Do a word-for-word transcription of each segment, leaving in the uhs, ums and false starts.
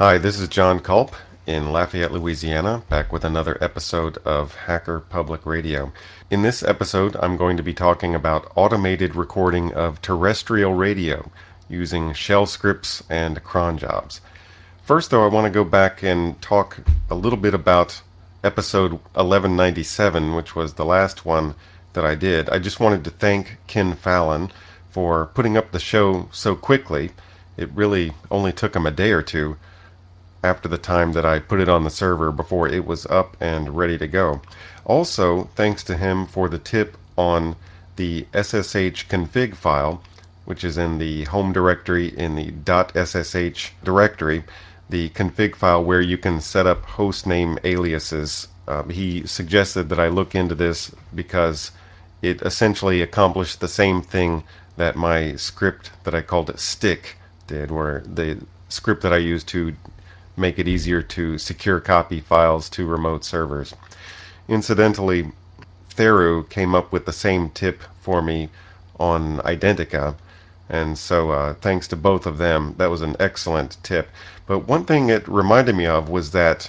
Hi, this is John Culp in Lafayette, Louisiana, back with another episode of Hacker Public Radio. In this episode, I'm going to be talking about automated recording of terrestrial radio using shell scripts and cron jobs. First, though, I want to go back and talk a little bit about episode eleven ninety-seven, which was the last one that I did. I just wanted to thank Ken Fallon for putting up the show so quickly. It really only took him a day or two after the time that I put it on the server before it was up and ready to go. Also, thanks to him for the tip on the S S H config file, which is in the home directory in the .ssh directory, the config file where you can set up hostname aliases. Uh, he suggested that I look into this because it essentially accomplished the same thing that my script that I called it stick did, where the script that I used to make it easier to secure copy files to remote servers. Incidentally, Theru came up with the same tip for me on Identica, and so uh, thanks to both of them, that was an excellent tip. But one thing it reminded me of was that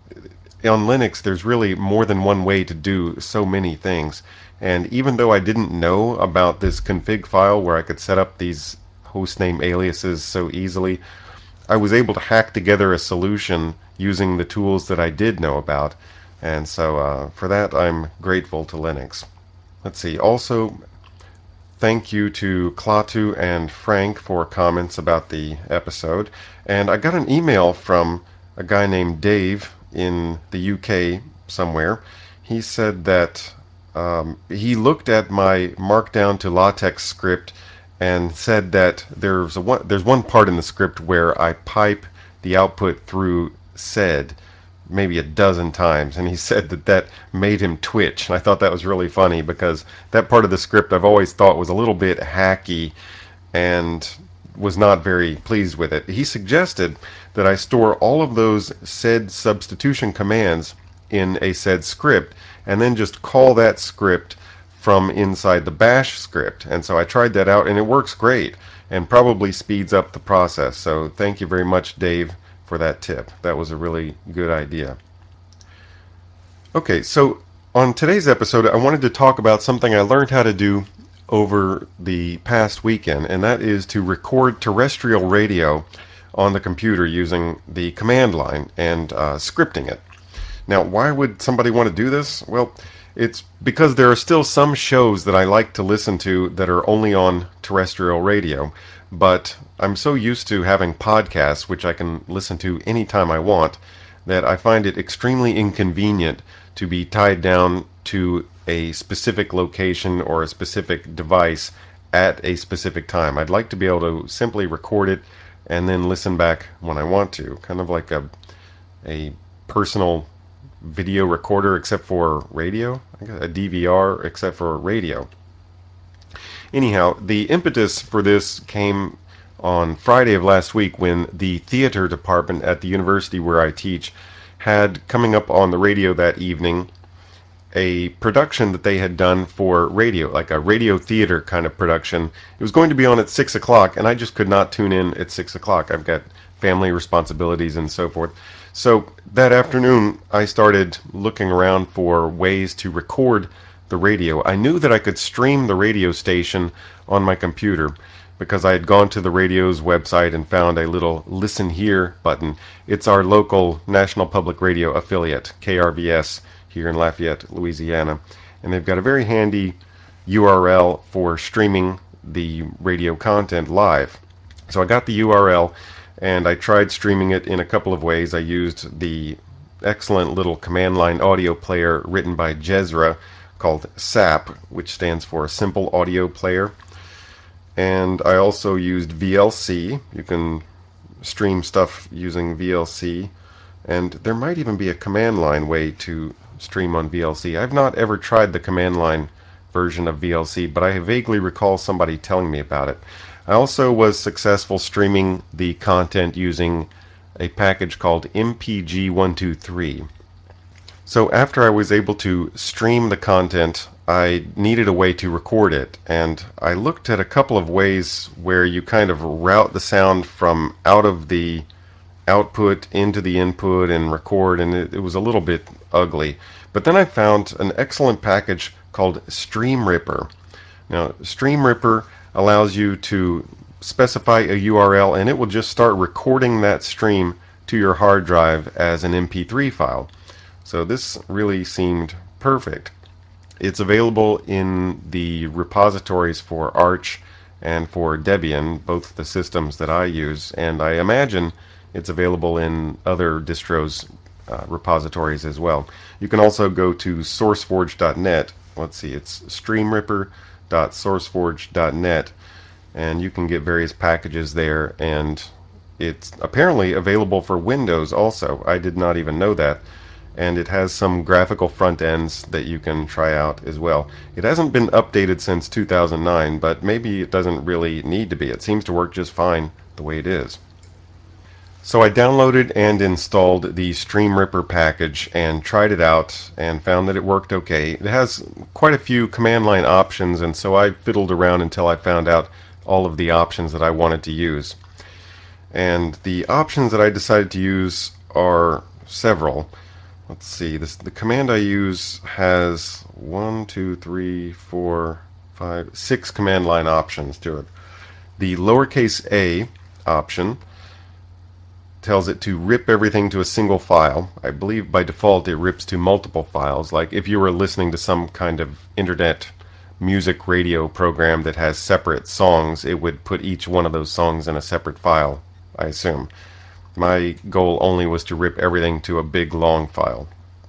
on Linux there's really more than one way to do so many things, and even though I didn't know about this config file where I could set up these hostname aliases so easily, I was able to hack together a solution using the tools that I did know about, and so uh, for that I'm grateful to Linux. Let's see, also thank you to Klaatu and Frank for comments about the episode, and I got an email from a guy named Dave in the U K somewhere. He said that um, he looked at my Markdown to LaTeX script and said that there's a one, there's one part in the script where I pipe the output through sed maybe a dozen times, and he said that that made him twitch. And I thought that was really funny because that part of the script I've always thought was a little bit hacky and was not very pleased with it. He suggested that I store all of those sed substitution commands in a sed script and then just call that script from inside the bash script. And so I tried that out and it works great and probably speeds up the process. So thank you very much, Dave, for that tip. That was a really good idea. Okay, so on today's episode, I wanted to talk about something I learned how to do over the past weekend, and that is to record terrestrial radio on the computer using the command line and uh, scripting it. Now, why would somebody want to do this? Well, it's because there are still some shows that I like to listen to that are only on terrestrial radio, but I'm so used to having podcasts, which I can listen to anytime I want, that I find it extremely inconvenient to be tied down to a specific location or a specific device at a specific time. I'd like to be able to simply record it and then listen back when I want to, kind of like a a personal video recorder except for radio, a D V R except for radio. Anyhow, the impetus for this came on Friday of last week when the theater department at the university where I teach had coming up on the radio that evening a production that they had done for radio, like a radio theater kind of production. It was going to be on at six o'clock, and I just could not tune in at six o'clock. I've got family responsibilities and so forth. So that afternoon, I started looking around for ways to record the radio. I knew that I could stream the radio station on my computer because I had gone to the radio's website and found a little Listen Here button. It's our local National Public Radio affiliate, K R V S, here in Lafayette, Louisiana. And they've got a very handy U R L for streaming the radio content live. So I got the U R L and I tried streaming it in a couple of ways. I used the excellent little command line audio player written by Jezra called S A P, which stands for Simple Audio Player. And I also used V L C. You can stream stuff using V L C. And there might even be a command line way to stream on V L C. I've not ever tried the command line version of V L C, but I vaguely recall somebody telling me about it. I also was successful streaming the content using a package called M P G one two three. So after I was able to stream the content, I needed a way to record it, and I looked at a couple of ways where you kind of route the sound from out of the output into the input and record, and it, it was a little bit ugly. But then I found an excellent package called StreamRipper. Now, StreamRipper allows you to specify a U R L, and it will just start recording that stream to your hard drive as an M P three file. So this really seemed perfect. It's available in the repositories for Arch and for Debian, both the systems that I use, and I imagine it's available in other distros uh, repositories as well. You can also go to sourceforge dot net. Let's see, it's streamripper dot sourceforge dot net, and you can get various packages there, and it's apparently available for Windows also. I did not even know that. And it has some graphical front ends that you can try out as well. It hasn't been updated since two thousand nine, but maybe it doesn't really need to be. It seems to work just fine the way it is. So I downloaded and installed the StreamRipper package and tried it out and found that it worked okay. It has quite a few command line options, and so I fiddled around until I found out all of the options that I wanted to use. And the options that I decided to use are several. Let's see, this, the command I use has one, two, three, four, five, six command line options to it. The lowercase a option tells it to rip everything to a single file. I believe by default it rips to multiple files. Like if you were listening to some kind of internet music radio program that has separate songs, it would put each one of those songs in a separate file, I assume. My goal only was to rip everything to a big long file.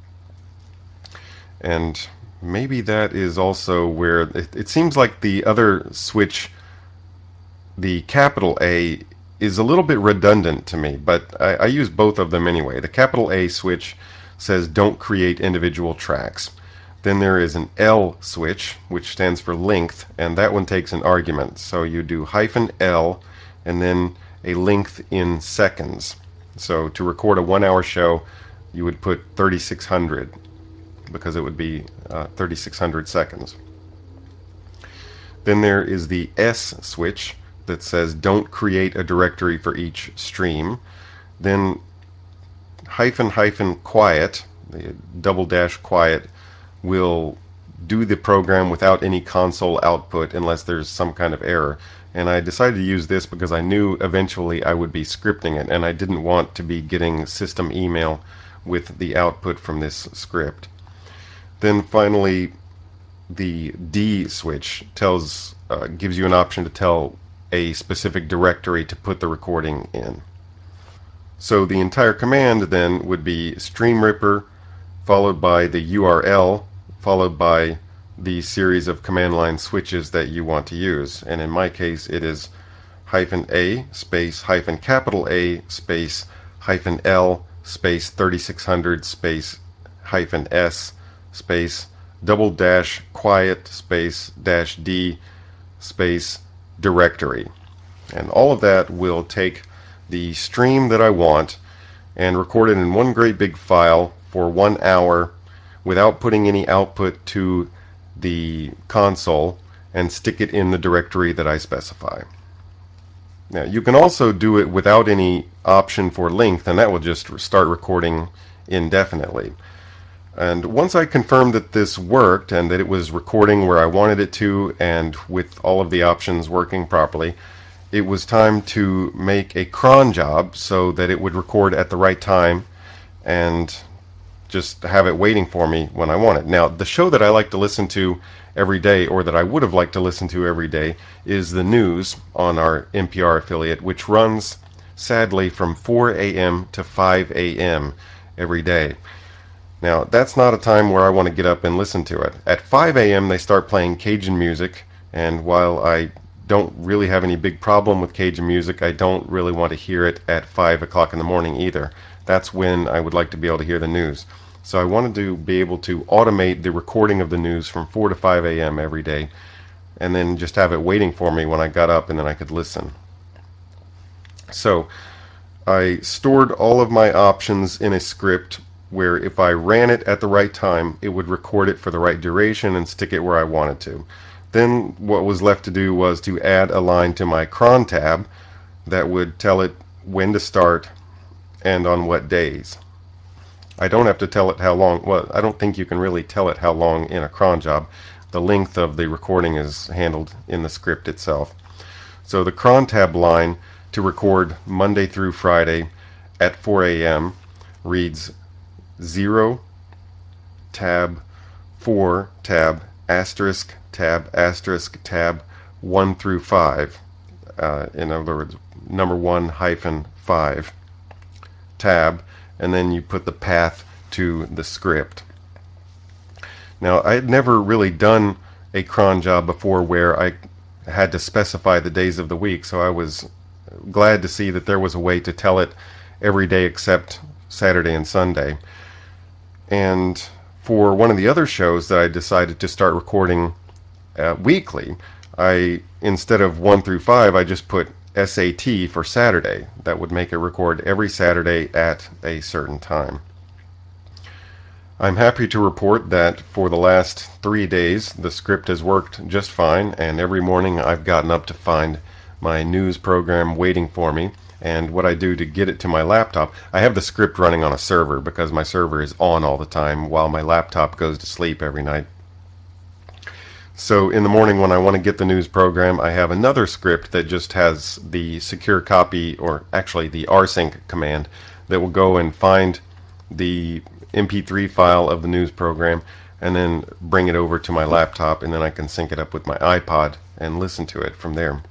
And maybe that is also where it, it seems like the other switch, the capital A, is a little bit redundant to me, but I, I use both of them anyway. The capital A switch says don't create individual tracks. Then there is an L switch, which stands for length, and that one takes an argument. So you do hyphen L and then a length in seconds. So to record a one hour show, you would put thirty-six hundred because it would be uh, thirty-six hundred seconds. Then there is the S switch that says don't create a directory for each stream. Then hyphen hyphen quiet, the double dash quiet, will do the program without any console output unless there's some kind of error. And I decided to use this because I knew eventually I would be scripting it, and I didn't want to be getting system email with the output from this script. Then finally, the D switch tells uh, gives you an option to tell a specific directory to put the recording in. So the entire command then would be StreamRipper followed by the U R L followed by the series of command line switches that you want to use. And in my case, it is hyphen A space hyphen capital A space hyphen L space thirty-six hundred space hyphen S space double dash quiet space dash D space directory. And all of that will take the stream that I want and record it in one great big file for one hour without putting any output to the console and stick it in the directory that I specify. Now, you can also do it without any option for length, and that will just start recording indefinitely. And once I confirmed that this worked and that it was recording where I wanted it to and with all of the options working properly, it was time to make a cron job so that it would record at the right time and just have it waiting for me when I want it. Now, the show that I like to listen to every day, or that I would have liked to listen to every day, is the news on our N P R affiliate, which runs, sadly, from four a m to five a m every day. Now, that's not a time where I want to get up and listen to it. At five a m, they start playing Cajun music, and while I don't really have any big problem with Cajun music, I don't really want to hear it at five o'clock in the morning either. That's when I would like to be able to hear the news. So I wanted to be able to automate the recording of the news from four to five a m every day, and then just have it waiting for me when I got up and then I could listen. So I stored all of my options in a script where if I ran it at the right time, it would record it for the right duration and stick it where I wanted to. Then what was left to do was to add a line to my cron tab that would tell it when to start and on what days. I don't have to tell it how long. Well, I don't think you can really tell it how long in a cron job. The length of the recording is handled in the script itself. So the cron tab line to record Monday through Friday at four a m reads zero tab four tab asterisk tab asterisk tab one through five. Uh, in other words, number one hyphen five tab, and then you put the path to the script. Now, I had never really done a cron job before where I had to specify the days of the week, so I was glad to see that there was a way to tell it every day except Saturday and Sunday. And for one of the other shows that I decided to start recording uh, weekly, I, instead of one through five, I just put S A T for Saturday. That would make it record every Saturday at a certain time. I'm happy to report that for the last three days the script has worked just fine, and every morning I've gotten up to find my news program waiting for me, and what I do to get it to my laptop. I have the script running on a server because my server is on all the time while my laptop goes to sleep every night. So in the morning when I want to get the news program, I have another script that just has the secure copy, or actually the rsync command, that will go and find the M P three file of the news program and then bring it over to my laptop, and then I can sync it up with my iPod and listen to it from there.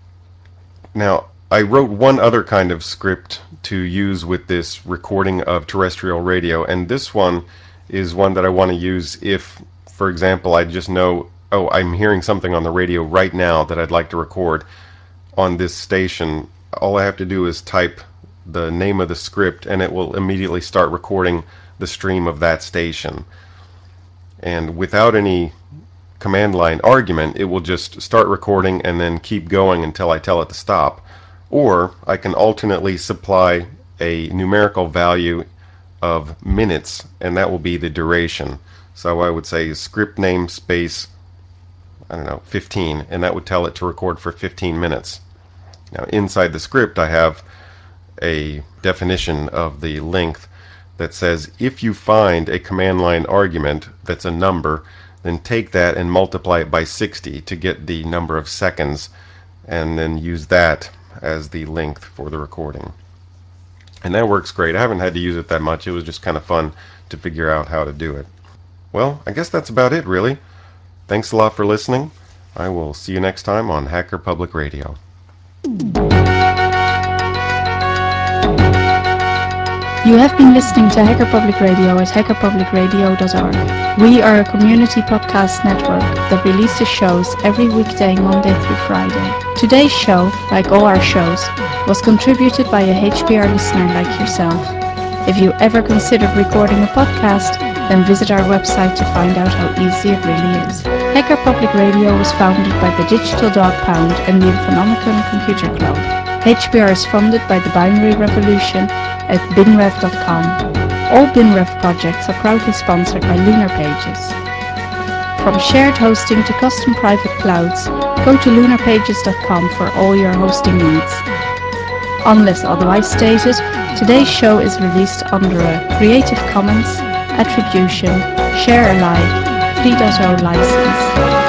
Now, I wrote one other kind of script to use with this recording of terrestrial radio, and this one is one that I want to use if, for example, I just know, oh, I'm hearing something on the radio right now that I'd like to record on this station. All I have to do is type the name of the script and it will immediately start recording the stream of that station. And without any command line argument, it will just start recording and then keep going until I tell it to stop. Or I can alternately supply a numerical value of minutes, and that will be the duration. So I would say script name space, I don't know, fifteen, and that would tell it to record for fifteen minutes. Now inside the script I have a definition of the length that says if you find a command line argument that's a number, then take that and multiply it by sixty to get the number of seconds, and then use that as the length for the recording. And that works great. I haven't had to use it that much. It was just kind of fun to figure out how to do it. Well, I guess that's about it, really. Thanks a lot for listening. I will see you next time on Hacker Public Radio. You have been listening to Hacker Public Radio at hacker public radio dot org. We are a community podcast network that releases shows every weekday, Monday through Friday. Today's show, like all our shows, was contributed by a H P R listener like yourself. If you ever considered recording a podcast, then visit our website to find out how easy it really is. Hacker Public Radio was founded by the Digital Dog Pound and the Infonomicon Computer Club. H P R is funded by the Binary Revolution at binrev dot com. All BinRev projects are proudly sponsored by Lunar Pages. From shared hosting to custom private clouds, go to lunar pages dot com for all your hosting needs. Unless otherwise stated, today's show is released under a Creative Commons Attribution Share Alike three point oh license.